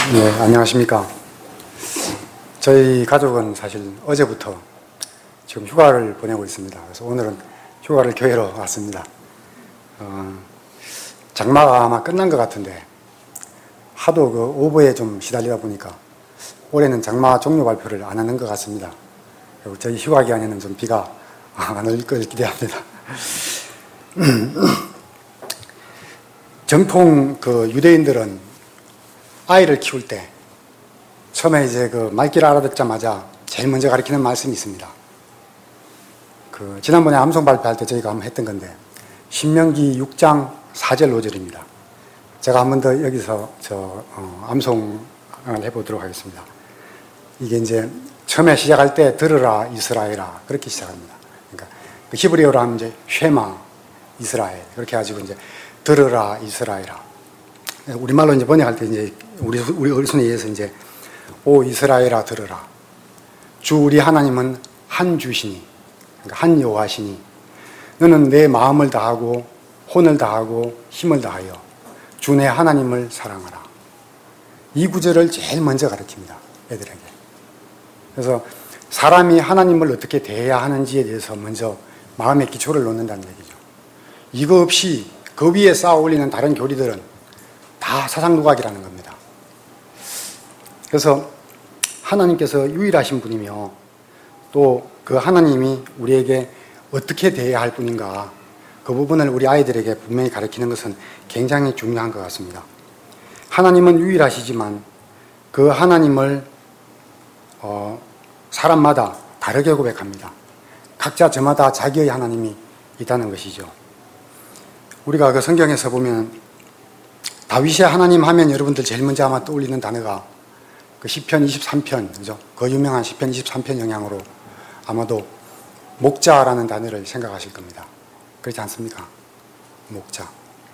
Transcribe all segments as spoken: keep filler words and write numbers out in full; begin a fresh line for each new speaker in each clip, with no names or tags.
네, 안녕하십니까. 저희 가족은 사실 어제부터 지금 휴가를 보내고 있습니다. 그래서 오늘은 휴가를 교회로 왔습니다. 어, 장마가 아마 끝난 것 같은데 하도 그 오보에 좀 시달리다 보니까 올해는 장마 종료 발표를 안 하는 것 같습니다. 그리고 저희 휴가 기간에는 좀 비가 안 올 걸 기대합니다. 정통 그 유대인들은 아이를 키울 때 처음에 이제 그 말귀를 알아듣자마자 제일 먼저 가르치는 말씀이 있습니다. 그 지난번에 암송 발표할 때 저희가 한번 했던 건데 신명기 육 장 사 절 오 절입니다. 제가 한 번 더 여기서 저 어, 암송을 해보도록 하겠습니다. 이게 이제 처음에 시작할 때 들으라 이스라엘아 그렇게 시작합니다. 그러니까 그 히브리어로 하면 이제 쉐마 이스라엘 그렇게 해가지고 이제 들으라 이스라엘아. 우리말로 이제 번역할 때 이제 우리 우리 어른에 의해서 이제 오 이스라엘아 들으라. 주 우리 하나님은 한 주시니, 그러니까 한 여호와시니 너는 내 마음을 다하고 혼을 다하고 힘을 다하여 주 내 하나님을 사랑하라. 이 구절을 제일 먼저 가르칩니다, 애들에게. 그래서 사람이 하나님을 어떻게 대해야 하는지에 대해서 먼저 마음의 기초를 놓는다는 얘기죠. 이거 없이 그 위에 쌓아 올리는 다른 교리들은 다 사상누각이라는 겁니다. 그래서 하나님께서 유일하신 분이며 또 그 하나님이 우리에게 어떻게 대해야 할 분인가 그 부분을 우리 아이들에게 분명히 가르치는 것은 굉장히 중요한 것 같습니다. 하나님은 유일하시지만 그 하나님을 어, 사람마다 다르게 고백합니다. 각자 저마다 자기의 하나님이 있다는 것이죠. 우리가 그 성경에서 보면 다윗의 하나님 하면 여러분들 제일 먼저 아마 떠올리는 단어가 그 시편 이십삼 편, 그죠? 그 유명한 시편 이십삼 편 영향으로 아마도 목자라는 단어를 생각하실 겁니다. 그렇지 않습니까? 목자.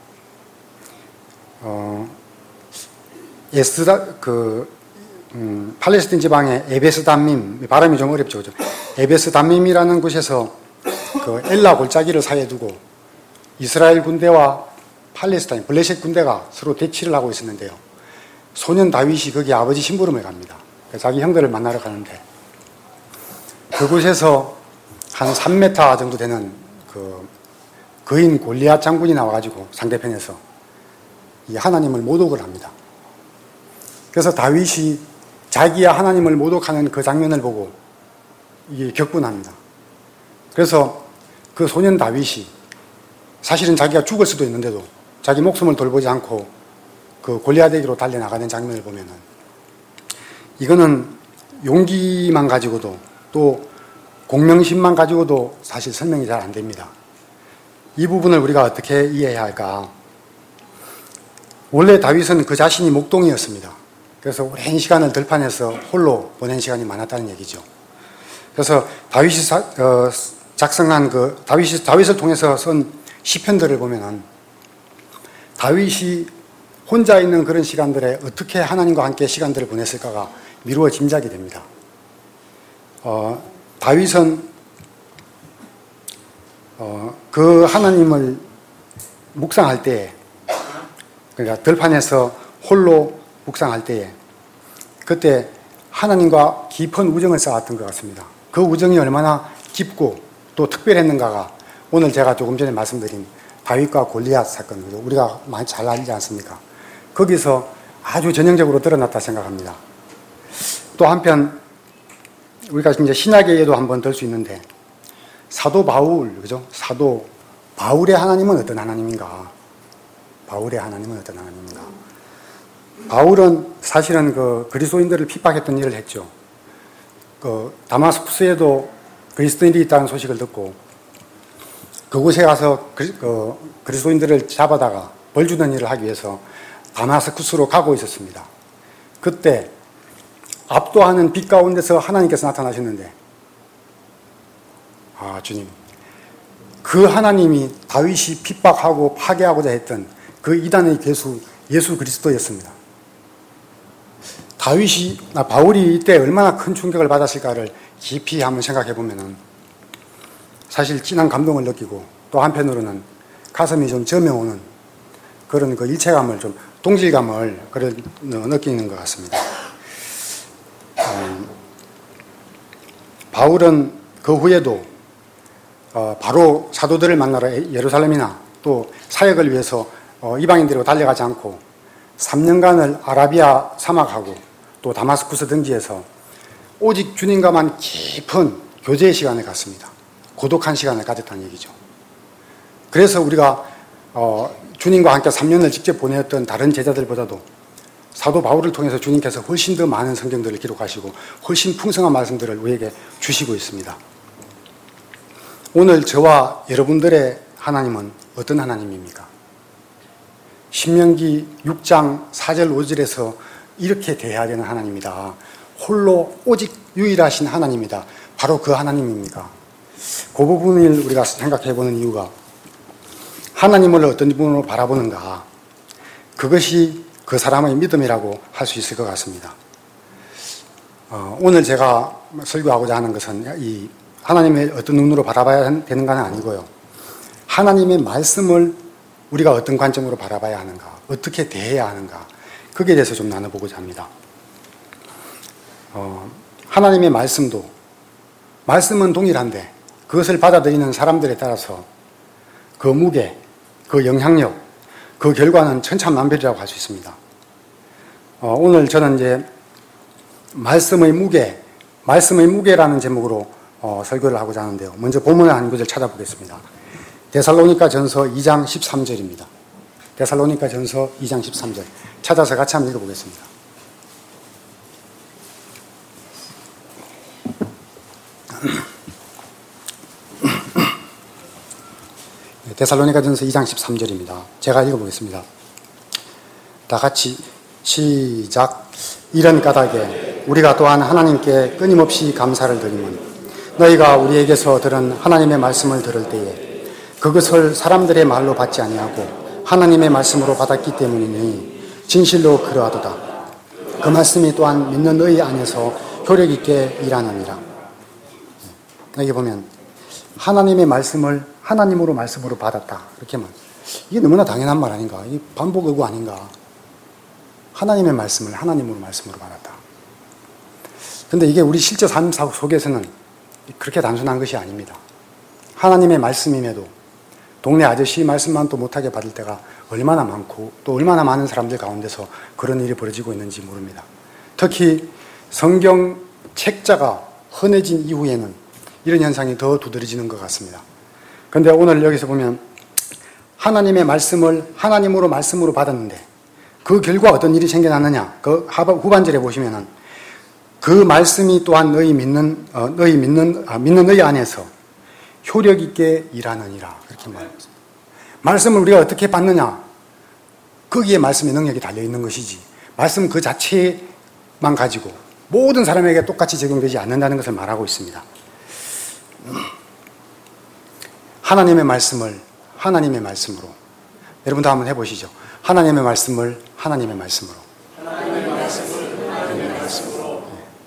어, 에스다, 그, 음, 팔레스틴 지방의 에베스 담밈, 발음이 좀 어렵죠, 그죠? 에베스 담밈이라는 곳에서 그 엘라 골짜기를 사이에 두고 이스라엘 군대와 팔레스타인, 블레셋 군대가 서로 대치를 하고 있었는데요. 소년 다윗이 거기 아버지 심부름을 갑니다. 자기 형들을 만나러 가는데 그곳에서 한 삼 미터 정도 되는 그 거인 골리앗 장군이 나와가지고 상대편에서 이 하나님을 모독을 합니다. 그래서 다윗이 자기야 하나님을 모독하는 그 장면을 보고 이게 격분합니다. 그래서 그 소년 다윗이 사실은 자기가 죽을 수도 있는데도 자기 목숨을 돌보지 않고 그 골리앗에게로 달려나가는 장면을 보면은 이거는 용기만 가지고도 또 공명심만 가지고도 사실 설명이 잘 안 됩니다. 이 부분을 우리가 어떻게 이해해야 할까? 원래 다윗은 그 자신이 목동이었습니다. 그래서 오랜 시간을 들판에서 홀로 보낸 시간이 많았다는 얘기죠. 그래서 다윗이 사, 어, 작성한 그 다윗이 다윗을 통해서 쓴 시편들을 보면은 다윗이 혼자 있는 그런 시간들에 어떻게 하나님과 함께 시간들을 보냈을까가 미루어 짐작이 됩니다. 어, 다윗은 어, 그 하나님을 묵상할 때에, 그러니까 들판에서 홀로 묵상할 때에 그때 하나님과 깊은 우정을 쌓았던 것 같습니다. 그 우정이 얼마나 깊고 또 특별했는가가 오늘 제가 조금 전에 말씀드린 다윗과 골리앗 사건, 우리가 많이 잘 알지 않습니까? 거기서 아주 전형적으로 드러났다 생각합니다. 또 한편 우리가 이제 신약에도 한번 들 수 있는데 사도 바울, 그죠? 사도 바울의 하나님은 어떤 하나님인가? 바울의 하나님은 어떤 하나님인가? 바울은 사실은 그 그리스도인들을 핍박했던 일을 했죠. 그 다마스쿠스에도 그리스도인들이 있다는 소식을 듣고 그곳에 가서 그 그리스도인들을 잡아다가 벌 주는 일을 하기 위해서 다마스쿠스로 가고 있었습니다. 그때 압도하는 빛 가운데서 하나님께서 나타나셨는데, 아, 주님, 그 하나님이 다윗이 핍박하고 파괴하고자 했던 그 이단의 괴수 예수 그리스도였습니다. 다윗이, 아, 바울이 이때 얼마나 큰 충격을 받았을까를 깊이 한번 생각해 보면은 사실 진한 감동을 느끼고 또 한편으로는 가슴이 좀 저며오는 그런 그 일체감을 좀 동질감을 그런 느끼는 것 같습니다. 음, 바울은 그 후에도 어, 바로 사도들을 만나러 예루살렘이나 또 사역을 위해서 어, 이방인들로 달려가지 않고 삼 년간을 아라비아 사막하고 또 다마스쿠스 등지에서 오직 주님과만 깊은 교제의 시간을 갖습니다. 고독한 시간을 가졌다는 얘기죠. 그래서 우리가 어, 주님과 함께 삼 년을 직접 보내었던 다른 제자들보다도 사도 바울을 통해서 주님께서 훨씬 더 많은 성경들을 기록하시고 훨씬 풍성한 말씀들을 우리에게 주시고 있습니다. 오늘 저와 여러분들의 하나님은 어떤 하나님입니까? 신명기 육 장 사 절 오 절에서 이렇게 대해야 되는 하나님이다. 홀로 오직 유일하신 하나님이다. 바로 그 하나님입니까? 그 부분을 우리가 생각해보는 이유가 하나님을 어떤 부분으로 바라보는가, 그것이 그 사람의 믿음이라고 할 수 있을 것 같습니다. 어, 오늘 제가 설교하고자 하는 것은 이 하나님의 어떤 눈으로 바라봐야 되는가는 아니고요. 하나님의 말씀을 우리가 어떤 관점으로 바라봐야 하는가, 어떻게 대해야 하는가, 거기에 대해서 좀 나눠보고자 합니다. 어, 하나님의 말씀도, 말씀은 동일한데 그것을 받아들이는 사람들에 따라서 그 무게, 그 영향력, 그 결과는 천차만별이라고 할 수 있습니다. 어, 오늘 저는 이제 말씀의 무게, 말씀의 무게라는 제목으로 어, 설교를 하고자 하는데요. 먼저 본문의 한 구절 찾아보겠습니다. 데살로니가 전서 이 장 십삼 절입니다. 데살로니가 전서 이 장 십삼 절. 찾아서 같이 한번 읽어보겠습니다. 데살로니가 전서 이 장 십삼 절입니다. 제가 읽어보겠습니다. 다 같이 시작. 이런 까닭에 우리가 또한 하나님께 끊임없이 감사를 드리면 너희가 우리에게서 들은 하나님의 말씀을 들을 때에 그것을 사람들의 말로 받지 아니하고 하나님의 말씀으로 받았기 때문이니 진실로 그러하도다. 그 말씀이 또한 믿는 너희 안에서 효력 있게 일하느니라. 여기 보면 하나님의 말씀을 하나님으로 말씀으로 받았다. 이렇게만. 이게 너무나 당연한 말 아닌가? 이게 반복어구 아닌가? 하나님의 말씀을 하나님으로 말씀으로 받았다. 근데 이게 우리 실제 삶 속에서는 그렇게 단순한 것이 아닙니다. 하나님의 말씀임에도 동네 아저씨 말씀만 또 못하게 받을 때가 얼마나 많고 또 얼마나 많은 사람들 가운데서 그런 일이 벌어지고 있는지 모릅니다. 특히 성경 책자가 흔해진 이후에는 이런 현상이 더 두드러지는 것 같습니다. 그런데 오늘 여기서 보면 하나님의 말씀을 하나님으로 말씀으로 받았는데 그 결과 어떤 일이 생겨났느냐? 그 후반절에 보시면은 그 말씀이 또한 너희 믿는 어, 너희 믿는 아, 믿는 너희 안에서 효력 있게 일하느니라. 그렇게 말합니다. 말씀을 우리가 어떻게 받느냐? 거기에 말씀의 능력이 달려 있는 것이지. 말씀 그 자체만 가지고 모든 사람에게 똑같이 적용되지 않는다는 것을 말하고 있습니다. 하나님의 말씀을 하나님의 말씀으로. 여러분도 한번 해보시죠. 하나님의 말씀을 하나님의 말씀으로. 하나님의 말씀을 하나님의 말씀으로.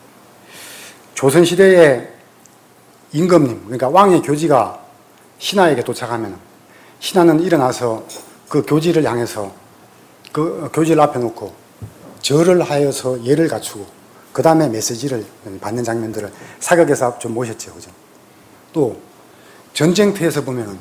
조선시대에 임금님, 그러니까 왕의 교지가 신하에게 도착하면 신하는 일어나서 그 교지를 향해서 그 교지를 앞에 놓고 절을 하여서 예를 갖추고 그 다음에 메시지를 받는 장면들을 사극에서 좀 보셨죠. 그죠? 또 전쟁터에서 보면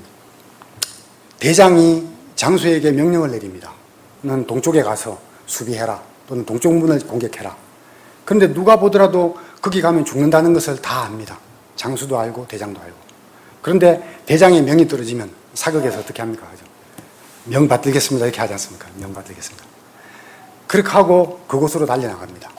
대장이 장수에게 명령을 내립니다. 너는 동쪽에 가서 수비해라. 또는 동쪽 문을 공격해라. 그런데 누가 보더라도 거기 가면 죽는다는 것을 다 압니다. 장수도 알고 대장도 알고. 그런데 대장의 명이 떨어지면 사극에서 어떻게 합니까? 그죠? 명 받들겠습니다. 이렇게 하지 않습니까? 명 받들겠습니다. 그렇게 하고 그곳으로 달려나갑니다.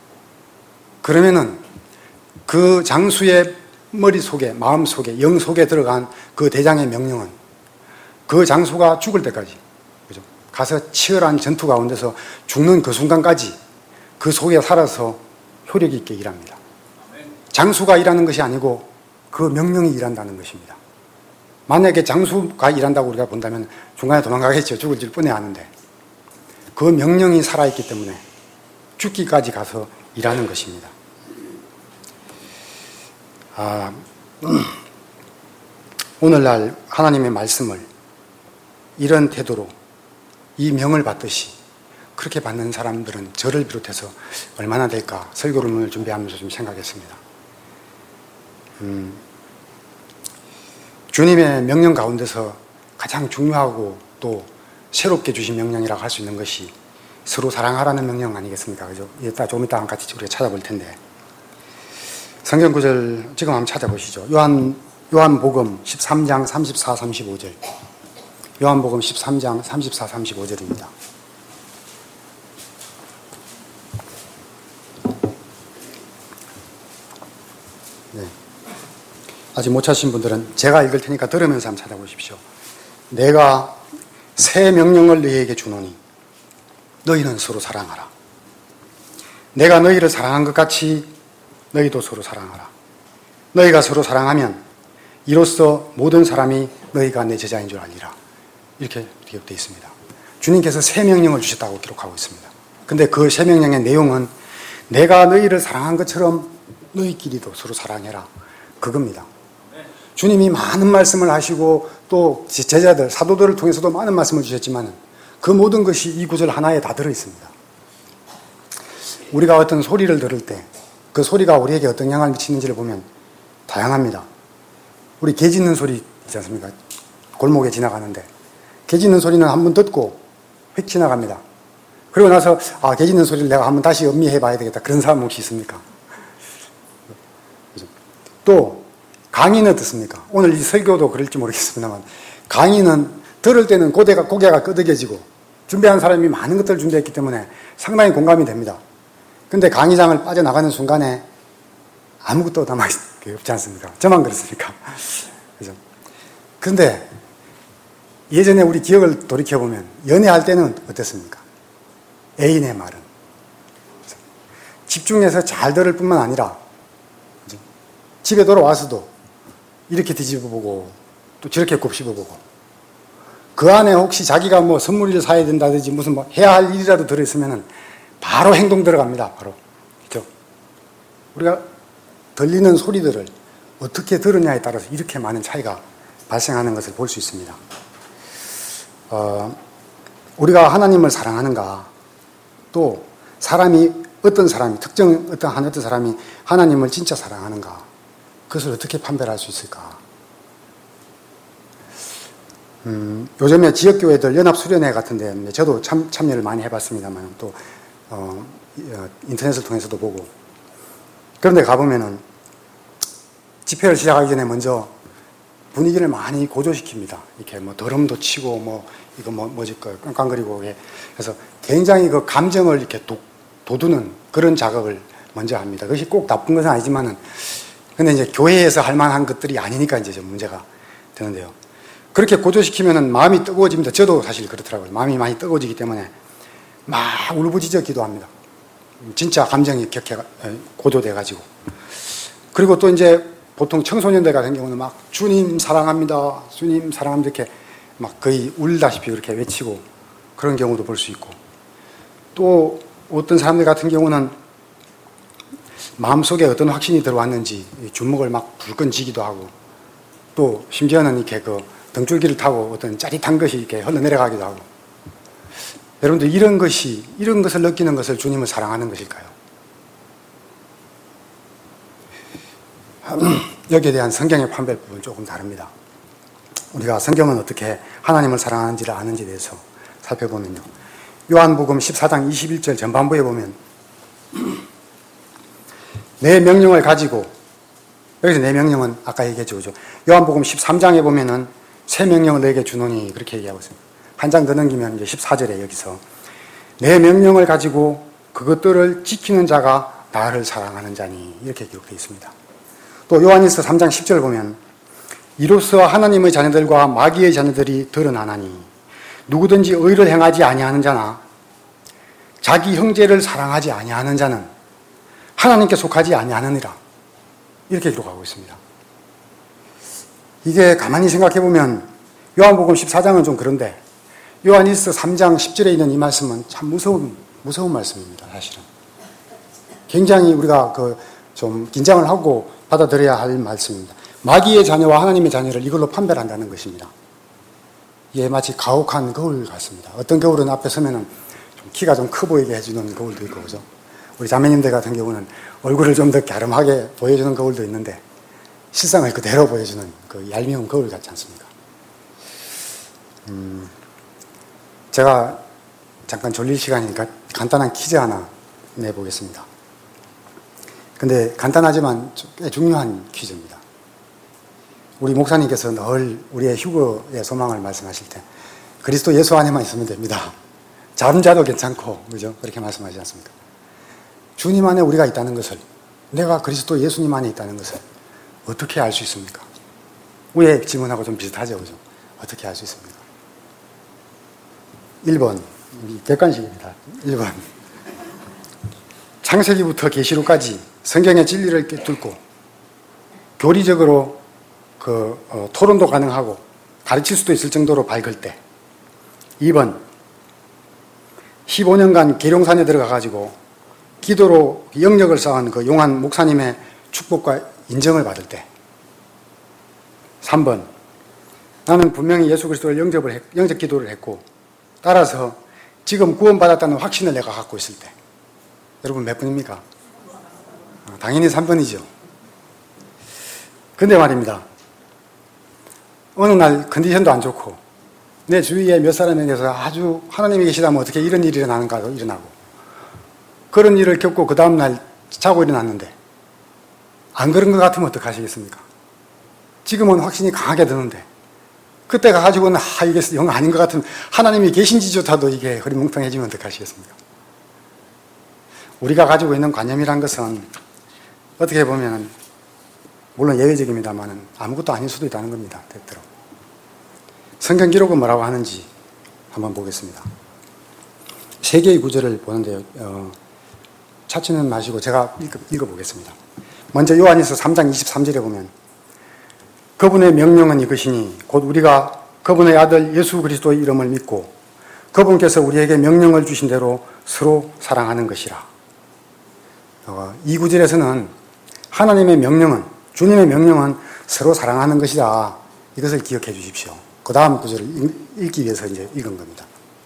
그러면은 그 장수의 머릿속에, 마음속에, 영 속에 들어간 그 대장의 명령은 그 장수가 죽을 때까지, 그죠? 가서 치열한 전투 가운데서 죽는 그 순간까지 그 속에 살아서 효력 있게 일합니다. 장수가 일하는 것이 아니고 그 명령이 일한다는 것입니다. 만약에 장수가 일한다고 우리가 본다면 중간에 도망가겠죠. 죽을 줄 뻔해 아는데 그 명령이 살아있기 때문에 죽기까지 가서 일하는 것입니다. 아, 음, 오늘날 하나님의 말씀을 이런 태도로 이 명을 받듯이 그렇게 받는 사람들은 저를 비롯해서 얼마나 될까 설교론을 준비하면서 좀 생각했습니다. 음, 주님의 명령 가운데서 가장 중요하고 또 새롭게 주신 명령이라고 할 수 있는 것이 서로 사랑하라는 명령 아니겠습니까? 그죠? 이따 좀 이따 같이 우리가 찾아볼 텐데. 성경 구절 지금 한번 찾아보시죠. 요한, 요한복음 십삼 장 삼십사, 삼십오 절. 요한복음 십삼 장 삼십사, 삼십오 절입니다. 네. 아직 못 찾으신 분들은 제가 읽을 테니까 들으면서 한번 찾아보십시오. 내가 새 명령을 너희에게 주노니 너희는 서로 사랑하라. 내가 너희를 사랑한 것 같이 너희도 서로 사랑하라. 너희가 서로 사랑하면 이로써 모든 사람이 너희가 내 제자인 줄 알리라. 이렇게 기록되어 있습니다. 주님께서 새 명령을 주셨다고 기록하고 있습니다. 근데 그 새 명령의 내용은 내가 너희를 사랑한 것처럼 너희끼리도 서로 사랑해라. 그겁니다. 주님이 많은 말씀을 하시고 또 제자들, 사도들을 통해서도 많은 말씀을 주셨지만 그 모든 것이 이 구절 하나에 다 들어있습니다. 우리가 어떤 소리를 들을 때 그 소리가 우리에게 어떤 영향을 미치는지를 보면 다양합니다. 우리 개 짖는 소리 있지 않습니까? 골목에 지나가는데 개 짖는 소리는 한번 듣고 휙 지나갑니다. 그리고 나서 아, 개 짖는 소리를 내가 한번 다시 음미해 봐야 되겠다. 그런 사람 혹시 있습니까? 또 강의는 어떻습니까? 오늘 이 설교도 그럴지 모르겠습니다만 강의는 들을 때는 고개가, 고개가 끄덕여지고 준비한 사람이 많은 것들을 준비했기 때문에 상당히 공감이 됩니다. 근데 강의장을 빠져나가는 순간에 아무것도 남아있을 게 없지 않습니까? 저만 그렇습니까? 그죠? 근데 예전에 우리 기억을 돌이켜보면 연애할 때는 어땠습니까? 애인의 말은 집중해서 잘 들을 뿐만 아니라 그죠? 집에 돌아와서도 이렇게 뒤집어보고 또 저렇게 곱씹어보고 그 안에 혹시 자기가 뭐 선물을 사야 된다든지 무슨 뭐 해야 할 일이라도 들어있으면은 바로 행동 들어갑니다. 바로. 그죠? 우리가 들리는 소리들을 어떻게 들으냐에 따라서 이렇게 많은 차이가 발생하는 것을 볼 수 있습니다. 어, 우리가 하나님을 사랑하는가, 또 사람이, 어떤 사람이, 특정 어떤 한 어떤 사람이 하나님을 진짜 사랑하는가, 그것을 어떻게 판별할 수 있을까? 음, 요즘에 지역교회들 연합수련회 같은 데 저도 참, 참여를 많이 해봤습니다만 또 어, 인터넷을 통해서도 보고 그런데 가보면은 집회를 시작하기 전에 먼저 분위기를 많이 고조시킵니다. 이렇게 뭐 드럼도 치고 뭐 이거 뭐 뭐지 그 깡깡거리고 그래서 굉장히 그 감정을 이렇게 도, 돋우는 그런 작업을 먼저 합니다. 그것이 꼭 나쁜 것은 아니지만은 근데 이제 교회에서 할 만한 것들이 아니니까 이제 좀 문제가 되는데요. 그렇게 고조시키면은 마음이 뜨거워집니다. 저도 사실 그렇더라고요. 마음이 많이 뜨거워지기 때문에 막 울부짖어 기도합니다. 진짜 감정이 격해, 고조돼가지고. 그리고 또 이제 보통 청소년들 같은 경우는 막 주님 사랑합니다. 주님 사랑합니다. 이렇게 막 거의 울다시피 그렇게 외치고 그런 경우도 볼 수 있고. 또 어떤 사람들 같은 경우는 마음속에 어떤 확신이 들어왔는지 주먹을 막 불끈 쥐기도 하고 또 심지어는 이렇게 그 등줄기를 타고 어떤 짜릿한 것이 이렇게 흘러내려가기도 하고. 여러분들 이런 것이, 이런 것을 느끼는 것을 주님을 사랑하는 것일까요? 여기에 대한 성경의 판별 부분은 조금 다릅니다. 우리가 성경은 어떻게 하나님을 사랑하는지를 아는지에 대해서 살펴보면요. 요한복음 십사 장 이십일 절 전반부에 보면 내 명령을 가지고, 여기서 내 명령은 아까 얘기했죠. 그죠? 요한복음 십삼 장에 보면은 새 명령을 너에게 주노니 그렇게 얘기하고 있습니다. 한 장 더 넘기면 이제 십사 절에 여기서 내 명령을 가지고 그것들을 지키는 자가 나를 사랑하는 자니 이렇게 기록되어 있습니다. 또 요한일서 삼 장 십 절 보면 이로써 하나님의 자녀들과 마귀의 자녀들이 드러나나니 누구든지 의를 행하지 아니하는 자나 자기 형제를 사랑하지 아니하는 자는 하나님께 속하지 아니하느니라 이렇게 기록하고 있습니다. 이게 가만히 생각해 보면 요한복음 십사 장은 좀 그런데 요한일서 삼 장 십 절에 있는 이 말씀은 참 무서운, 무서운 말씀입니다, 사실은. 굉장히 우리가 그 좀 긴장을 하고 받아들여야 할 말씀입니다. 마귀의 자녀와 하나님의 자녀를 이걸로 판별한다는 것입니다. 이게 마치 가혹한 거울 같습니다. 어떤 거울은 앞에 서면은 좀 키가 좀 커 보이게 해주는 거울도 있고, 그죠? 우리 자매님들 같은 경우는 얼굴을 좀 더 갸름하게 보여주는 거울도 있는데, 실상을 그대로 보여주는 그 얄미운 거울 같지 않습니까? 음, 제가 잠깐 졸릴 시간이니까 간단한 퀴즈 하나 내보겠습니다. 근데 간단하지만 꽤 중요한 퀴즈입니다. 우리 목사님께서 늘 우리의 휴거의 소망을 말씀하실 때 그리스도 예수 안에만 있으면 됩니다. 잠자도 괜찮고, 그죠? 그렇게 말씀하지 않습니까? 주님 안에 우리가 있다는 것을, 내가 그리스도 예수님 안에 있다는 것을 어떻게 알 수 있습니까? 위의 질문하고 좀 비슷하죠, 그죠? 어떻게 알 수 있습니까? 일 번, 객관식입니다. 일 번. 창세기부터 계시록까지 성경의 진리를 꿰뚫고 교리적으로 그 어, 토론도 가능하고 가르칠 수도 있을 정도로 밝을 때. 이 번. 십오 년간 계룡산에 들어가가지고 기도로 영역을 쌓은 그 용한 목사님의 축복과 인정을 받을 때. 삼 번. 나는 분명히 예수 그리스도를 영접을 했, 영접 기도를 했고, 따라서 지금 구원받았다는 확신을 내가 갖고 있을 때. 여러분 몇 번입니까? 어, 당연히 삼 번이죠. 근데 말입니다. 어느 날 컨디션도 안 좋고, 내 주위에 몇 사람에 대해서 아주 하나님이 계시다면 어떻게 이런 일이 일어나는가, 일어나고. 그런 일을 겪고 그 다음날 자고 일어났는데, 안 그런 것 같으면 어떡하시겠습니까? 지금은 확신이 강하게 드는데, 그때 가가지고는, 아, 이게 영 아닌 것 같은, 하나님이 계신지조차도 이게 흐리멍텅해지면 어떡하시겠습니까? 우리가 가지고 있는 관념이란 것은, 어떻게 보면, 물론 예외적입니다만, 아무것도 아닐 수도 있다는 겁니다, 때때로. 성경 기록은 뭐라고 하는지 한번 보겠습니다. 세 개의 구절을 보는데요. 어, 찾지는 마시고 제가 읽어, 읽어보겠습니다. 먼저 요한일서 삼 장 이십삼 절에 보면 그분의 명령은 이것이니 곧 우리가 그분의 아들 예수 그리스도의 이름을 믿고 그분께서 우리에게 명령을 주신 대로 서로 사랑하는 것이라. 어, 이 구절에서는 하나님의 명령은, 주님의 명령은 서로 사랑하는 것이다. 이것을 기억해 주십시오. 그 다음 구절을 읽기 위해서 이제 읽은 겁니다.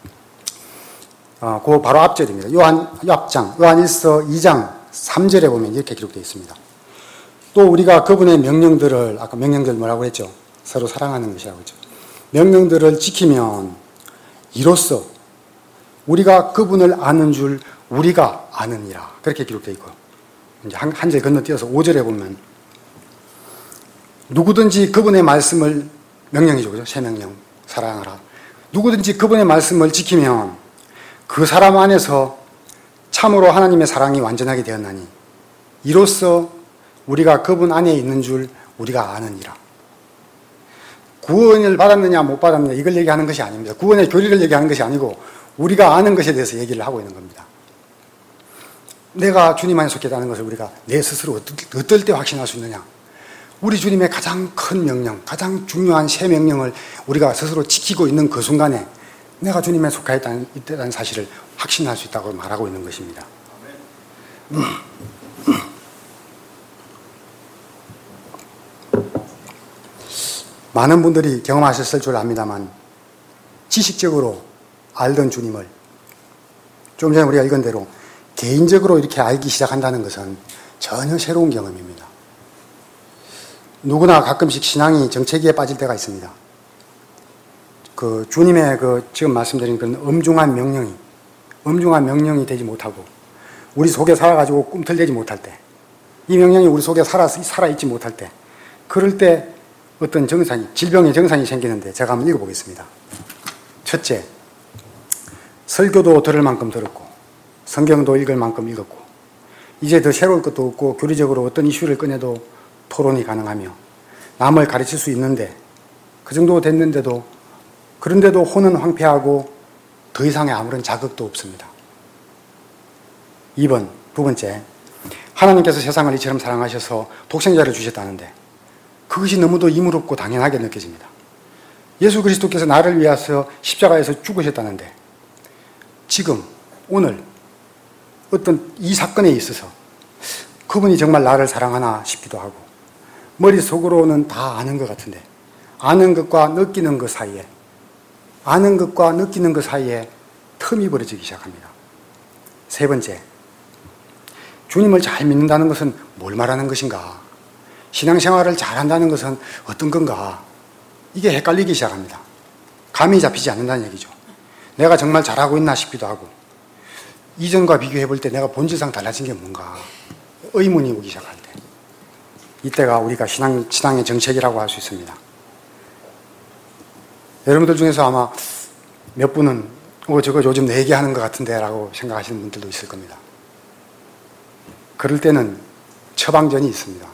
어, 그 바로 앞절입니다. 요한, 앞장, 요한일서 이 장 삼 절에 보면 이렇게 기록되어 있습니다. 또 우리가 그분의 명령들을, 아까 명령들 뭐라고 했죠? 서로 사랑하는 것이라고 했죠. 명령들을 지키면 이로써 우리가 그분을 아는 줄 우리가 아느니라. 그렇게 기록되어 있고, 이제 한, 한 절 건너뛰어서 오 절에 보면 누구든지 그분의 말씀을, 명령이죠, 그죠? 새 명령, 사랑하라. 누구든지 그분의 말씀을 지키면 그 사람 안에서 참으로 하나님의 사랑이 완전하게 되었나니 이로써 우리가 그분 안에 있는 줄 우리가 아느니라. 구원을 받았느냐 못 받았느냐 이걸 얘기하는 것이 아닙니다. 구원의 교리를 얘기하는 것이 아니고 우리가 아는 것에 대해서 얘기를 하고 있는 겁니다. 내가 주님 안에 속해 있다는 것을 우리가 내 스스로 어떨 때 확신할 수 있느냐. 우리 주님의 가장 큰 명령, 가장 중요한 새 명령을 우리가 스스로 지키고 있는 그 순간에 내가 주님에 속해 있다는 사실을 확신할 수 있다고 말하고 있는 것입니다. 음. 많은 분들이 경험하셨을 줄 압니다만 지식적으로 알던 주님을 좀 전에 우리가 읽은 대로 개인적으로 이렇게 알기 시작한다는 것은 전혀 새로운 경험입니다. 누구나 가끔씩 신앙이 정체기에 빠질 때가 있습니다. 그 주님의 그 지금 말씀드린 그런 엄중한 명령이 엄중한 명령이 되지 못하고 우리 속에 살아가지고 꿈틀대지 못할 때, 이 명령이 우리 속에 살아, 살아있지 못할 때, 그럴 때 어떤 정상이, 질병의 정상이 생기는데 제가 한번 읽어보겠습니다. 첫째, 설교도 들을 만큼 들었고 성경도 읽을 만큼 읽었고 이제 더 새로울 것도 없고 교리적으로 어떤 이슈를 꺼내도 토론이 가능하며 남을 가르칠 수 있는데 그 정도 됐는데도 그런데도 혼은 황폐하고 더 이상의 아무런 자극도 없습니다. 이 번, 두 번째, 하나님께서 세상을 이처럼 사랑하셔서 독생자를 주셨다는데 그것이 너무도 의무롭고 당연하게 느껴집니다. 예수 그리스도께서 나를 위해서 십자가에서 죽으셨다는데 지금 오늘 어떤 이 사건에 있어서 그분이 정말 나를 사랑하나 싶기도 하고 머릿속으로는 다 아는 것 같은데 아는 것과 느끼는 것 사이에 아는 것과 느끼는 것 사이에 틈이 벌어지기 시작합니다. 세 번째, 주님을 잘 믿는다는 것은 뭘 말하는 것인가? 신앙생활을 잘한다는 것은 어떤 건가? 이게 헷갈리기 시작합니다. 감이 잡히지 않는다는 얘기죠. 내가 정말 잘하고 있나 싶기도 하고, 이전과 비교해 볼 때 내가 본질상 달라진 게 뭔가 의문이 오기 시작할 때, 이때가 우리가 신앙, 신앙의 정책이라고 할 수 있습니다. 여러분들 중에서 아마 몇 분은 어, 저거 요즘 내 얘기하는 것 같은데 라고 생각하시는 분들도 있을 겁니다. 그럴 때는 처방전이 있습니다.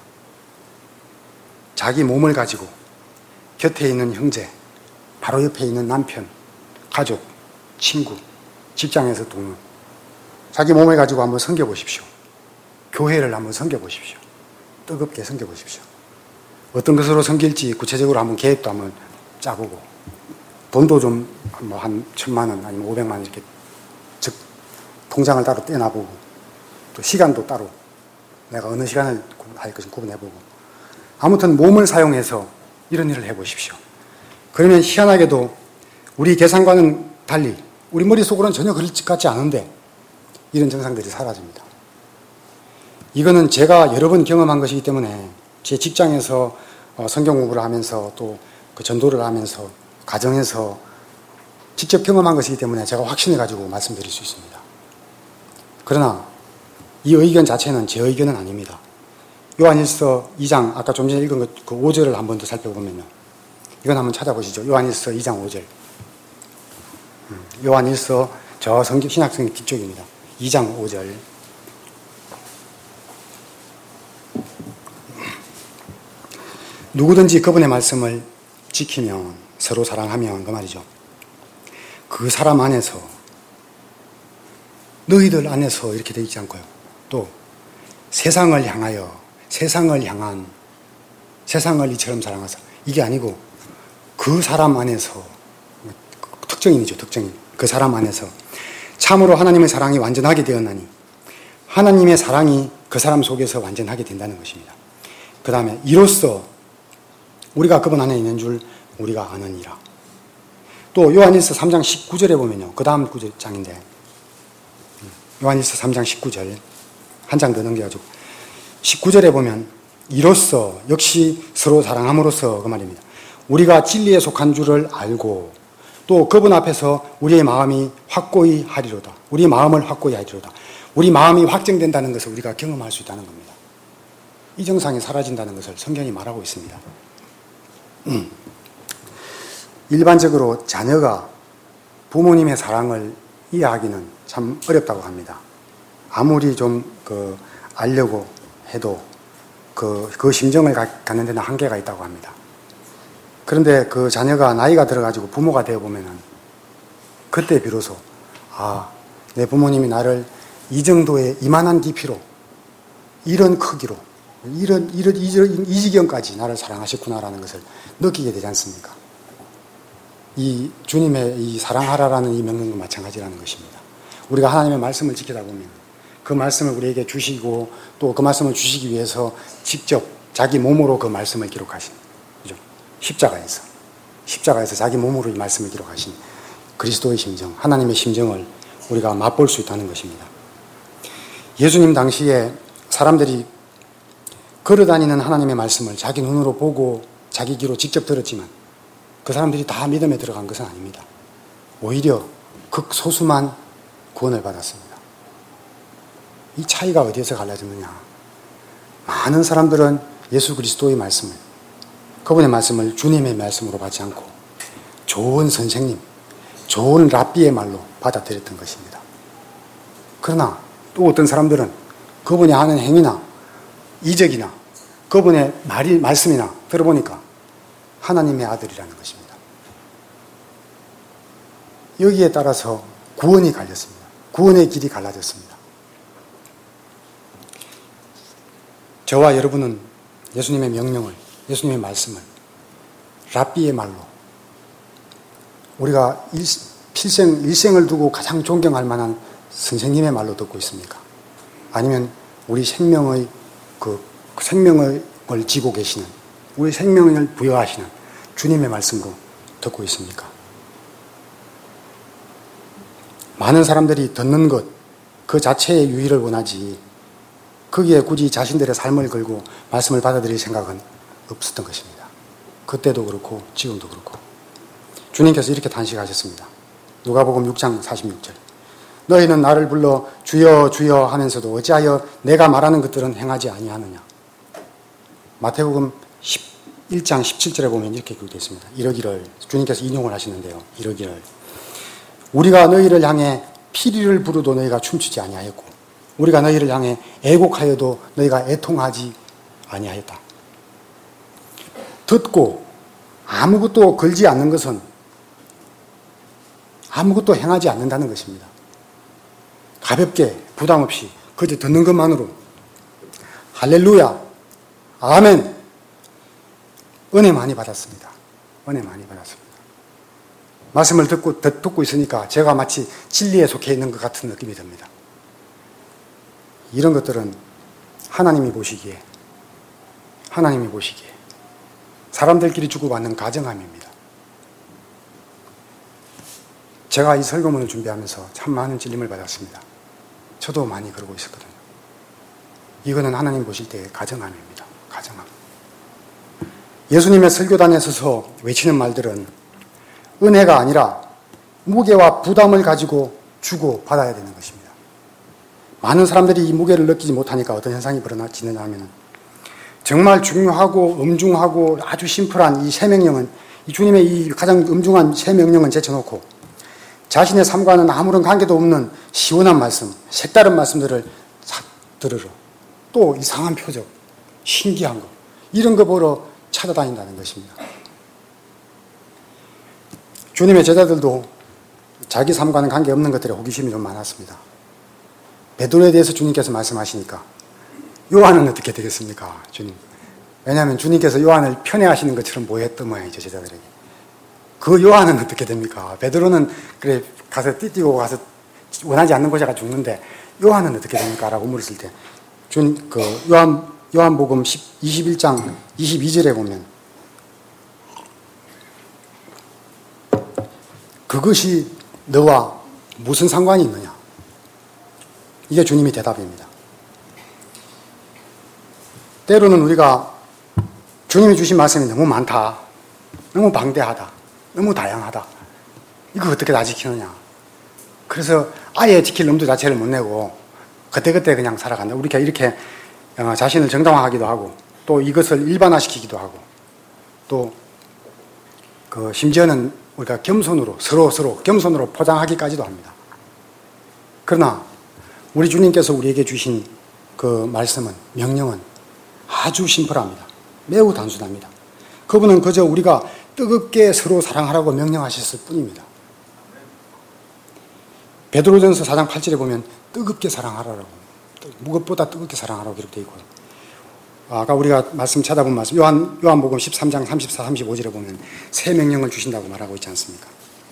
자기 몸을 가지고 곁에 있는 형제, 바로 옆에 있는 남편, 가족, 친구, 직장에서 동료, 자기 몸을 가지고 한번 섬겨보십시오. 교회를 한번 섬겨보십시오. 뜨겁게 섬겨보십시오. 어떤 것으로 섬길지 구체적으로 한번 계획도 한번 짜보고, 돈도 좀 뭐 한 천만 원 아니면 오백만 원 이렇게 즉 통장을 따로 떼놔보고, 또 시간도 따로 내가 어느 시간을 할 것을 구분해보고, 아무튼 몸을 사용해서 이런 일을 해보십시오. 그러면 희한하게도 우리 계산과는 달리 우리 머릿속으로는 전혀 그럴 것 같지 않은데 이런 증상들이 사라집니다. 이거는 제가 여러 번 경험한 것이기 때문에 제 직장에서 성경 공부를 하면서 또 그 전도를 하면서 가정에서 직접 경험한 것이기 때문에 제가 확신을 가지고 말씀드릴 수 있습니다. 그러나 이 의견 자체는 제 의견은 아닙니다. 요한일서 이 장, 아까 좀 전에 읽은 그 오 절을 한 번 더 살펴보면요. 이건 한번 찾아보시죠. 요한일서 이 장 오 절. 요한일서 저 성경, 신약성경 뒤쪽입니다. 이 장 오 절. 누구든지 그분의 말씀을 지키면, 서로 사랑하면, 그 말이죠. 그 사람 안에서, 너희들 안에서 이렇게 되어 있지 않고요. 또 세상을 향하여, 세상을 향한, 세상을 이처럼 사랑하사. 이게 아니고 그 사람 안에서, 특정인이죠, 특정인. 그 사람 안에서 참으로 하나님의 사랑이 완전하게 되었나니 하나님의 사랑이 그 사람 속에서 완전하게 된다는 것입니다. 그 다음에 이로써 우리가 그분 안에 있는 줄 우리가 아느니라. 또 요한일서 삼 장 십구 절에 보면요. 그 다음 장인데 요한일서 삼 장 십구 절 한 장 더 넘겨가지고 십구 절에 보면 이로써 역시 서로 사랑함으로써 그 말입니다. 우리가 진리에 속한 줄을 알고 또 그분 앞에서 우리의 마음이 확고히 하리로다. 우리 마음을 확고히 하리로다. 우리 마음이 확정된다는 것을 우리가 경험할 수 있다는 겁니다. 이 정상이 사라진다는 것을 성경이 말하고 있습니다. 음. 일반적으로 자녀가 부모님의 사랑을 이해하기는 참 어렵다고 합니다. 아무리 좀 그 알려고 해도 그, 그 심정을 갖는 데는 한계가 있다고 합니다. 그런데 그 자녀가 나이가 들어가지고 부모가 되어 보면은 그때 비로소 아, 내 부모님이 나를 이 정도의 이만한 깊이로, 이런 크기로, 이런, 이런, 이런, 이 지경까지 나를 사랑하셨구나라는 것을 느끼게 되지 않습니까? 이 주님의 이 사랑하라라는 이 명령과 마찬가지라는 것입니다. 우리가 하나님의 말씀을 지키다 보면 그 말씀을 우리에게 주시고 또 그 말씀을 주시기 위해서 직접 자기 몸으로 그 말씀을 기록하신, 그죠? 십자가에서, 십자가에서 자기 몸으로 이 말씀을 기록하신 그리스도의 심정, 하나님의 심정을 우리가 맛볼 수 있다는 것입니다. 예수님 당시에 사람들이 걸어다니는 하나님의 말씀을 자기 눈으로 보고 자기 귀로 직접 들었지만 그 사람들이 다 믿음에 들어간 것은 아닙니다. 오히려 극소수만 구원을 받았습니다. 이 차이가 어디에서 갈라졌느냐? 많은 사람들은 예수 그리스도의 말씀을, 그분의 말씀을 주님의 말씀으로 받지 않고 좋은 선생님, 좋은 랍비의 말로 받아들였던 것입니다. 그러나 또 어떤 사람들은 그분이 하는 행위나 이적이나 그분의 말이, 말씀이나 들어보니까 하나님의 아들이라는 것입니다. 여기에 따라서 구원이 갈렸습니다. 구원의 길이 갈라졌습니다. 저와 여러분은 예수님의 명령을, 예수님의 말씀을 랍비의 말로, 우리가 일, 필생, 일생을 두고 가장 존경할 만한 선생님의 말로 듣고 있습니까? 아니면 우리 생명의 그 생명을 지고 계시는, 우리 생명을 부여하시는 주님의 말씀으로 듣고 있습니까? 많은 사람들이 듣는 것, 그 자체의 유의를 원하지 거기에 굳이 자신들의 삶을 걸고 말씀을 받아들일 생각은 없었던 것입니다. 그때도 그렇고 지금도 그렇고. 주님께서 이렇게 단식하셨습니다. 누가복음 육 장 사십육 절. 너희는 나를 불러 주여 주여 하면서도 어찌하여 내가 말하는 것들은 행하지 아니하느냐. 마태복음 십일 장 십칠 절에 보면 이렇게 기록되어 있습니다. 이러기를, 주님께서 인용을 하시는데요. 이러기를, 우리가 너희를 향해 피리를 부르도 너희가 춤추지 아니하였고 우리가 너희를 향해 애곡하여도 너희가 애통하지 아니하였다. 듣고 아무것도 걸지 않는 것은 아무것도 행하지 않는다는 것입니다. 가볍게 부담 없이 그저 듣는 것만으로 할렐루야, 아멘, 은혜 많이 받았습니다. 은혜 많이 받았습니다. 말씀을 듣고, 듣고 있으니까 제가 마치 진리에 속해 있는 것 같은 느낌이 듭니다. 이런 것들은 하나님이 보시기에, 하나님이 보시기에 사람들끼리 주고받는 가정함입니다. 제가 이 설교문을 준비하면서 참 많은 찔림을 받았습니다. 저도 많이 그러고 있었거든요. 이거는 하나님 보실 때의 가정함입니다. 가정함. 예수님의 설교단에 서서 외치는 말들은 은혜가 아니라 무게와 부담을 가지고 주고 받아야 되는 것입니다. 많은 사람들이 이 무게를 느끼지 못하니까 어떤 현상이 벌어지느냐 하면 정말 중요하고 엄중하고 아주 심플한 이 세 명령은, 이 주님의 이 가장 엄중한 세 명령은 제쳐놓고 자신의 삶과는 아무런 관계도 없는 시원한 말씀, 색다른 말씀들을 들으러 또 이상한 표적, 신기한 거, 이런 거 보러 찾아다닌다는 것입니다. 주님의 제자들도 자기 삶과는 관계없는 것들에 호기심이 좀 많았습니다. 베드로에 대해서 주님께서 말씀하시니까 요한은 어떻게 되겠습니까? 주님. 왜냐하면 주님께서 요한을 편애하시는 것처럼 보였던 모양이죠, 제자들에게. 그 요한은 어떻게 됩니까? 베드로는 그래 가서 띠띠고 가서 원하지 않는 곳에 가 죽는데 요한은 어떻게 됩니까? 라고 물었을 때 주님, 그 요한, 요한복음 이십일 장 이십이 절에 보면 그것이 너와 무슨 상관이 있느냐? 이게 주님의 대답입니다. 때로는 우리가 주님이 주신 말씀이 너무 많다, 너무 방대하다, 너무 다양하다, 이거 어떻게 다 지키느냐? 그래서 아예 지킬 놈도 자체를 못 내고 그때그때 그냥 살아간다. 우리가 이렇게 자신을 정당화하기도 하고 또 이것을 일반화시키기도 하고 또 그 심지어는 우리가 겸손으로 서로 서로 겸손으로 포장하기까지도 합니다. 그러나 우리 주님께서 우리에게 주신 그 말씀은, 명령은 아주 심플합니다. 매우 단순합니다. 그분은 그저 우리가 뜨겁게 서로 사랑하라고 명령하셨을 뿐입니다. 베드로전서 사 장 팔 절에 보면 뜨겁게 사랑하라고, 무엇보다 뜨겁게 사랑하라고 기록되어 있고요. 아까 우리가 말씀 찾아본 말씀, 요한, 요한복음 십삼 장 삼십사, 삼십오 절에 보면 새 명령을 주신다고 말하고 있지 않습니까?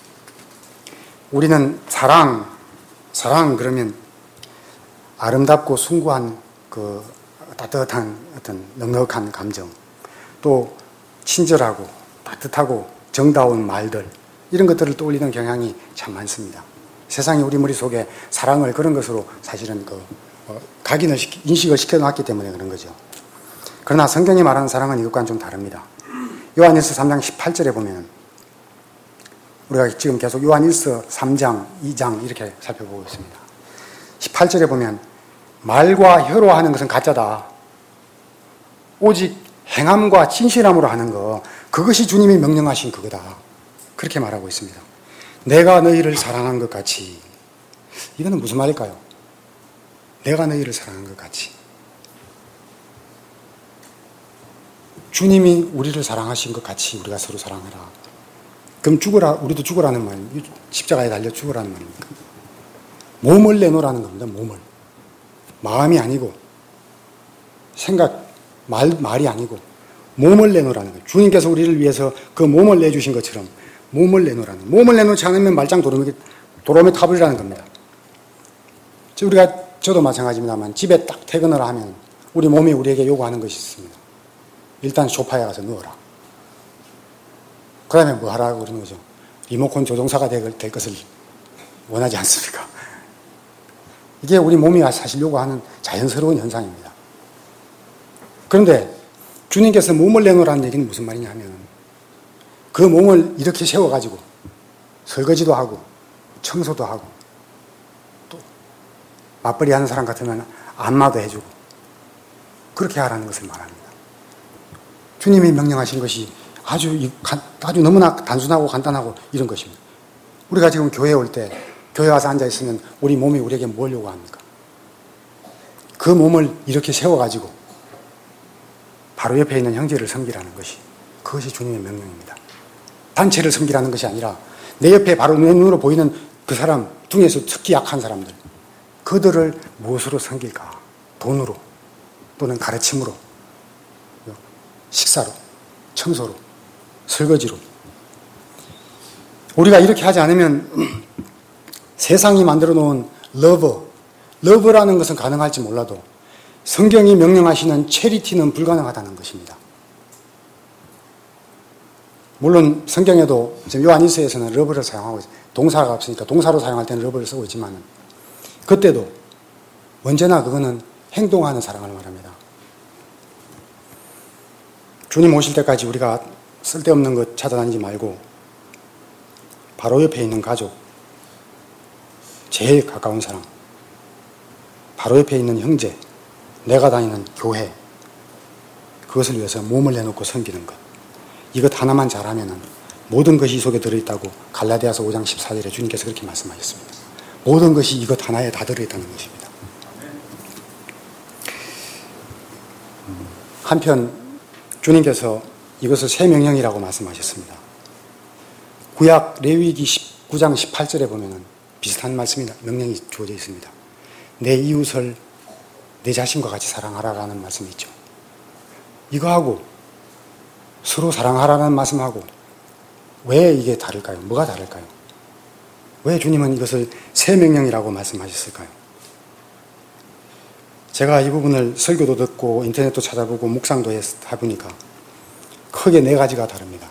우리는 사랑, 사랑 그러면 아름답고 숭고한 그 따뜻한 어떤 넉넉한 감정, 또 친절하고 따뜻하고 정다운 말들, 이런 것들을 떠올리는 경향이 참 많습니다. 세상이 우리 머릿속에 사랑을 그런 것으로 사실은 그 어, 각인을 시키, 인식을 시켜놨기 때문에 그런 거죠. 그러나 성경이 말하는 사랑은 이것과는 좀 다릅니다. 요한일서 삼 장 십팔 절에 보면, 우리가 지금 계속 요한일서 삼 장, 이 장 이렇게 살펴보고 있습니다. 십팔 절에 보면 말과 혀로 하는 것은 가짜다. 오직 행함과 진실함으로 하는 것, 그것이 주님이 명령하신 그거다. 그렇게 말하고 있습니다. 내가 너희를 사랑한 것 같이. 이거는 무슨 말일까요? 내가 너희를 사랑한 것 같이. 주님이 우리를 사랑하신 것 같이 우리가 서로 사랑하라. 그럼 죽으라, 우리도 죽으라는 말, 십자가에 달려 죽으라는 말입니까? 몸을 내놓으라는 겁니다. 몸을. 마음이 아니고 생각, 말, 말이 아니고 몸을 내놓으라는 거예요. 주님께서 우리를 위해서 그 몸을 내주신 것처럼 몸을 내놓으라는, 몸을 내놓지 않으면 말짱 도로미, 도로미 타버리라는 겁니다. 우리가, 저도 마찬가지입니다만 집에 딱 퇴근을 하면 우리 몸이 우리에게 요구하는 것이 있습니다. 일단 소파에 가서 누워라. 그 다음에 뭐 하라고 그러는 거죠? 리모컨 조종사가 될, 될 것을 원하지 않습니까? 이게 우리 몸이 사실 요구하는 자연스러운 현상입니다. 그런데 주님께서 몸을 내놓으라는 얘기는 무슨 말이냐 하면 그 몸을 이렇게 세워가지고 설거지도 하고 청소도 하고 또 맞벌이 하는 사람 같으면 안마도 해주고 그렇게 하라는 것을 말합니다. 주님이 명령하신 것이 아주, 아주 너무나 단순하고 간단하고 이런 것입니다. 우리가 지금 교회에 올 때 교회 와서 앉아있으면 우리 몸이 우리에게 뭘 요구합니까? 그 몸을 이렇게 세워가지고 바로 옆에 있는 형제를 섬기라는 것이 그것이 주님의 명령입니다. 단체를 섬기라는 것이 아니라 내 옆에 바로 내 눈으로 보이는 그 사람 중에서 특히 약한 사람들 그들을 무엇으로 섬길까? 돈으로 또는 가르침으로 식사로 청소로 설거지로 우리가 이렇게 하지 않으면 세상이 만들어 놓은 러브 러브라는 것은 가능할지 몰라도 성경이 명령하시는 체리티는 불가능하다는 것입니다. 물론 성경에도 지금 요한일서에서는 러브를 사용하고 동사가 없으니까 동사로 사용할 때는 러브를 쓰고 있지만 그때도 언제나 그거는 행동하는 사랑을 말합니다. 주님 오실 때까지 우리가 쓸데없는 것 찾아다니지 말고 바로 옆에 있는 가족, 제일 가까운 사람, 바로 옆에 있는 형제, 내가 다니는 교회 그것을 위해서 몸을 내놓고 섬기는 것 이것 하나만 잘하면 모든 것이 이 속에 들어있다고 갈라디아서 오 장 십사 절에 주님께서 그렇게 말씀하셨습니다. 모든 것이 이것 하나에 다 들어있다는 것입니다. 한편 주님께서 이것을 새 명령이라고 말씀하셨습니다. 구약 레위기 십구 장 십팔 절에 보면 비슷한 말씀이 명령이 주어져 있습니다. 내 이웃을 내 자신과 같이 사랑하라라는 말씀이 있죠. 이거하고 서로 사랑하라는 말씀하고 왜 이게 다를까요? 뭐가 다를까요? 왜 주님은 이것을 새 명령이라고 말씀하셨을까요? 제가 이 부분을 설교도 듣고 인터넷도 찾아보고 묵상도 해보니까 크게 네 가지가 다릅니다.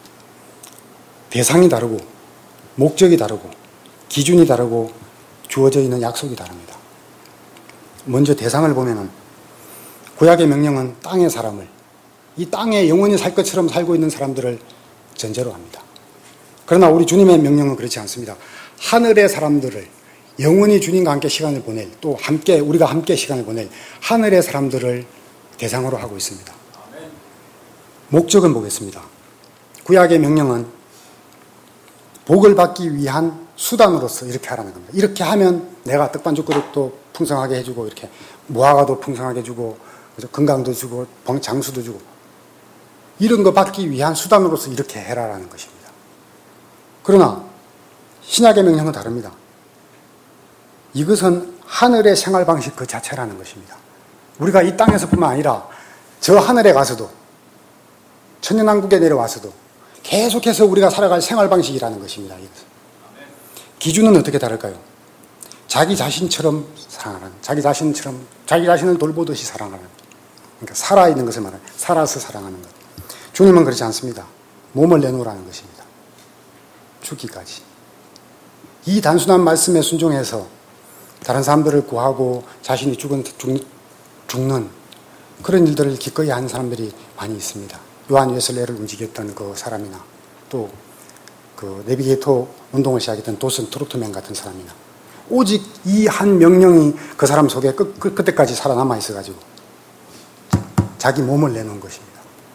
대상이 다르고 목적이 다르고 기준이 다르고 주어져 있는 약속이 다릅니다. 먼저 대상을 보면은 구약의 명령은 땅의 사람을 이 땅에 영원히 살 것처럼 살고 있는 사람들을 전제로 합니다. 그러나 우리 주님의 명령은 그렇지 않습니다. 하늘의 사람들을 영원히 주님과 함께 시간을 보낼 또 함께 우리가 함께 시간을 보낼 하늘의 사람들을 대상으로 하고 있습니다. 목적은 보겠습니다. 구약의 명령은 복을 받기 위한 수단으로서 이렇게 하라는 겁니다. 이렇게 하면 내가 떡반죽 그릇도 풍성하게 해주고 이렇게 무화과도 풍성하게 해주고 건강도 주고 장수도 주고 이런 거 받기 위한 수단으로서 이렇게 해라라는 것입니다. 그러나 신약의 명령은 다릅니다. 이것은 하늘의 생활 방식 그 자체라는 것입니다. 우리가 이 땅에서뿐만 아니라 저 하늘에 가서도 천년왕국에 내려와서도 계속해서 우리가 살아갈 생활 방식이라는 것입니다. 이것은. 기준은 어떻게 다를까요? 자기 자신처럼 사랑하라는, 자기 자신처럼, 자기 자신을 돌보듯이 사랑하라는. 그러니까 살아있는 것을 말하는, 살아서 사랑하는 것. 주님은 그렇지 않습니다. 몸을 내놓으라는 것입니다. 죽기까지. 이 단순한 말씀에 순종해서 다른 사람들을 구하고 자신이 죽은, 죽, 죽는 그런 일들을 기꺼이 하는 사람들이 많이 있습니다. 요한 웨슬레를 움직였던 그 사람이나 또 그 내비게이터 운동을 시작했던 도슨 트로트맨 같은 사람이나 오직 이 한 명령이 그 사람 속에 끝, 끝, 끝까지 살아남아 있어가지고 자기 몸을 내놓은 것입니다.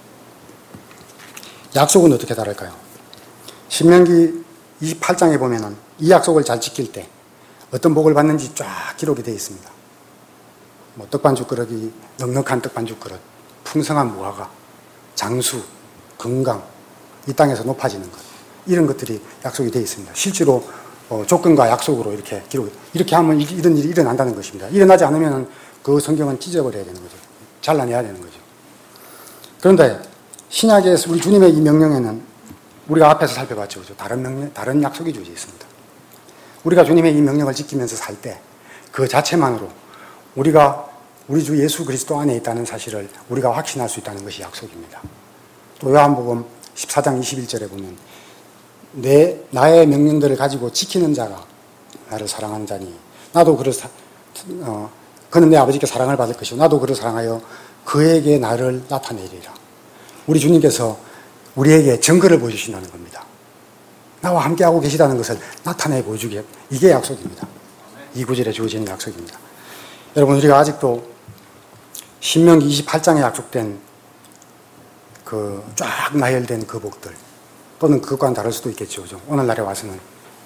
약속은 어떻게 다를까요? 신명기 이십팔 장에 보면은 이 약속을 잘 지킬 때 어떤 복을 받는지 쫙 기록이 되어 있습니다. 뭐 떡반죽 그릇이 넉넉한 떡반죽 그릇, 풍성한 무화과, 장수, 건강, 이 땅에서 높아지는 것 이런 것들이 약속이 되어 있습니다. 실제로 어, 조건과 약속으로 이렇게 기록, 이렇게 하면 이런 일이 일어난다는 것입니다. 일어나지 않으면 그 성경은 찢어버려야 되는 거죠. 잘라내야 되는 거죠. 그런데 신약에서 우리 주님의 이 명령에는 우리가 앞에서 살펴봤죠. 그죠? 다른 명령, 다른 약속이 주어져 있습니다. 우리가 주님의 이 명령을 지키면서 살 때 그 자체만으로 우리가 우리 주 예수 그리스도 안에 있다는 사실을 우리가 확신할 수 있다는 것이 약속입니다. 또 요한복음 십사 장 이십일 절에 보면 내 나의 명령들을 가지고 지키는 자가 나를 사랑하는 자니 나도 그를 사, 어, 그는 내 아버지께 사랑을 받을 것이고 나도 그를 사랑하여 그에게 나를 나타내리라. 우리 주님께서 우리에게 증거를 보여주신다는 겁니다. 나와 함께하고 계시다는 것을 나타내 보여주게, 이게 약속입니다. 이 구절에 주어지는 약속입니다. 여러분, 우리가 아직도 신명기 이십팔 장에 약속된 그 쫙 나열된 그 복들, 또는 그것과는 다를 수도 있겠죠. 그죠? 오늘날에 와서는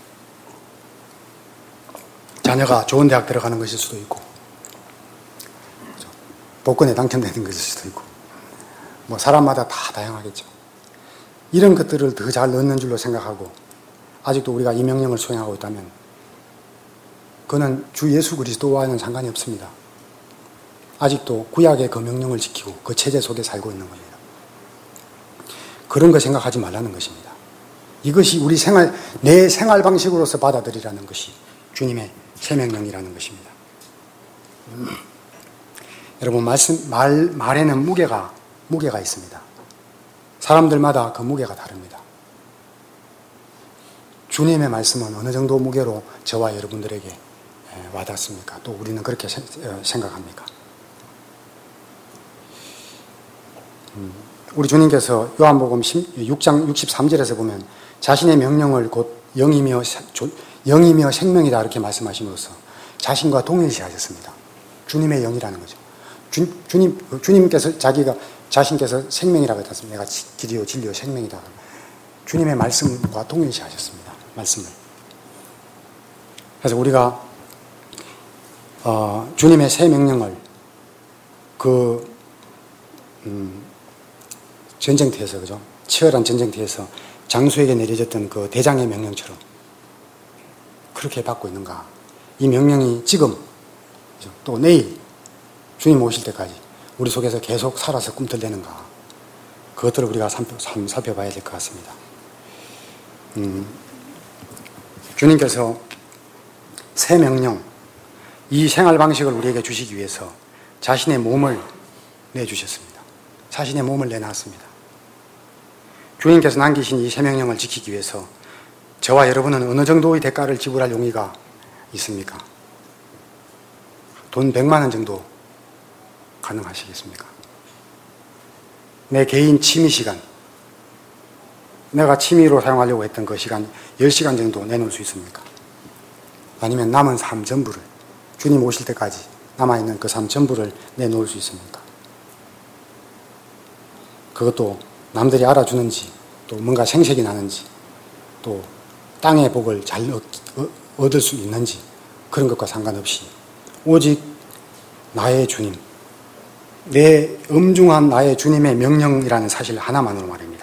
자녀가 좋은 대학 들어가는 것일 수도 있고, 그죠? 복권에 당첨되는 것일 수도 있고, 뭐 사람마다 다 다양하겠죠. 이런 것들을 더 잘 넣는 줄로 생각하고 아직도 우리가 이 명령을 수행하고 있다면 그는 주 예수 그리스도와는 상관이 없습니다. 아직도 구약의 그 명령을 지키고 그 체제 속에 살고 있는 겁니다. 그런 거 생각하지 말라는 것입니다. 이것이 우리 생활, 내 생활 방식으로서 받아들이라는 것이 주님의 새 명령이라는 것입니다. 음. 여러분, 말씀, 말, 말에는 무게가, 무게가 있습니다. 사람들마다 그 무게가 다릅니다. 주님의 말씀은 어느 정도 무게로 저와 여러분들에게 와닿습니까? 또 우리는 그렇게 생각합니까? 우리 주님께서 요한복음 육 장 육십삼 절에서 보면 자신의 명령을 곧 영이며, 영이며 생명이다 이렇게 말씀하심으로써 자신과 동일시하셨습니다. 주님의 영이라는 거죠. 주, 주님, 주님께서 자기가, 자신께서 생명이라고 했습니다. 내가 길이요, 진리요, 생명이다. 주님의 말씀과 동일시하셨습니다. 말씀을. 그래서 우리가, 어, 주님의 새 명령을 그, 음, 전쟁터에서, 그죠? 치열한 전쟁터에서 장수에게 내려졌던 그 대장의 명령처럼 그렇게 받고 있는가? 이 명령이 지금, 그죠? 또 내일, 주님 오실 때까지 우리 속에서 계속 살아서 꿈틀대는가? 그것들을 우리가 살펴봐야 될 것 같습니다. 음, 주님께서 새 명령, 이 생활 방식을 우리에게 주시기 위해서 자신의 몸을 내주셨습니다. 자신의 몸을 내놨습니다. 주님께서 남기신 이 새 명령을 지키기 위해서 저와 여러분은 어느 정도의 대가를 지불할 용의가 있습니까? 돈 백만 원 정도 가능하시겠습니까? 내 개인 취미 시간, 내가 취미로 사용하려고 했던 그 시간 열 시간 정도 내놓을 수 있습니까? 아니면 남은 삶 전부를, 주님 오실 때까지 남아있는 그 삶 전부를 내놓을 수 있습니까? 그것도 남들이 알아주는지, 또 뭔가 생색이 나는지, 또 땅의 복을 잘 얻을 수 있는지, 그런 것과 상관없이 오직 나의 주님, 내 엄중한 나의 주님의 명령이라는 사실 하나만으로 말입니다.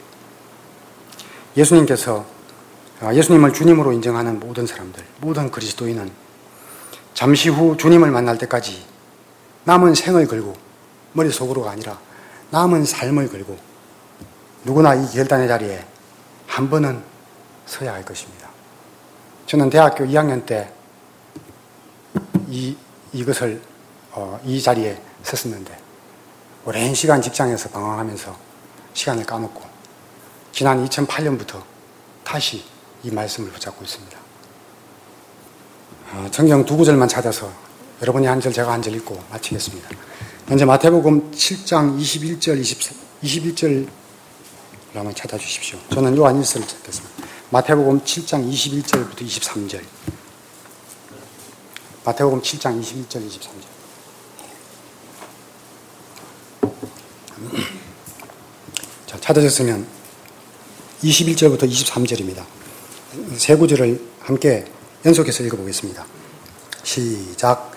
예수님께서, 예수님을 주님으로 인정하는 모든 사람들, 모든 그리스도인은 잠시 후 주님을 만날 때까지 남은 생을 걸고, 머릿속으로가 아니라 남은 삶을 걸고 누구나 이 결단의 자리에 한 번은 서야 할 것입니다. 저는 대학교 이 학년 때 이, 이것을, 어, 이 자리에 섰었는데, 오랜 시간 직장에서 방황하면서 시간을 까먹고, 지난 이천팔 년부터 다시 이 말씀을 붙잡고 있습니다. 어, 성경 두 구절만 찾아서 여러분이 한 절, 제가 한 절 읽고 마치겠습니다. 먼저 마태복음 칠 장 이십일 절, 이십일 절 한번 찾아주십시오. 저는 요한 일 서를 찾겠습니다. 마태복음 칠 장 이십일 절부터 이십삼 절. 마태복음 칠 장 이십일 절, 이십삼 절. 자, 찾아졌으면 이십일 절부터 이십삼 절입니다. 세 구절을 함께 연속해서 읽어보겠습니다. 시작.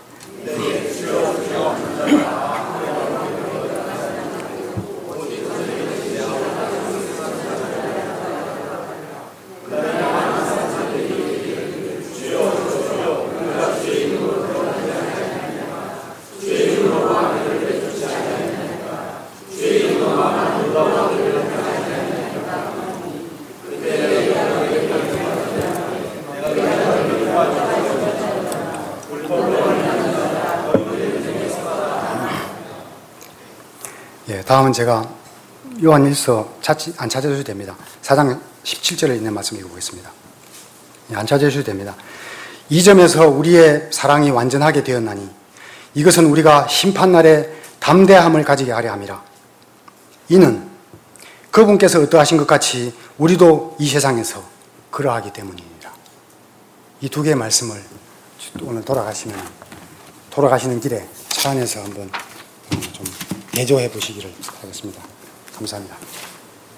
다음은 제가 요한 일서 찾지, 안 찾아주셔도 됩니다. 사 장 십칠 절에 있는 말씀 읽어보겠습니다. 안 찾아주셔도 됩니다. 이 점에서 우리의 사랑이 완전하게 되었나니 이것은 우리가 심판날에 담대함을 가지게 하려 함이라. 이는 그분께서 어떠하신 것 같이 우리도 이 세상에서 그러하기 때문입니다. 이 두 개의 말씀을 오늘 돌아가시면 돌아가시는 길에 차 안에서 한번 좀 대조해 보시기를 하겠습니다. 감사합니다.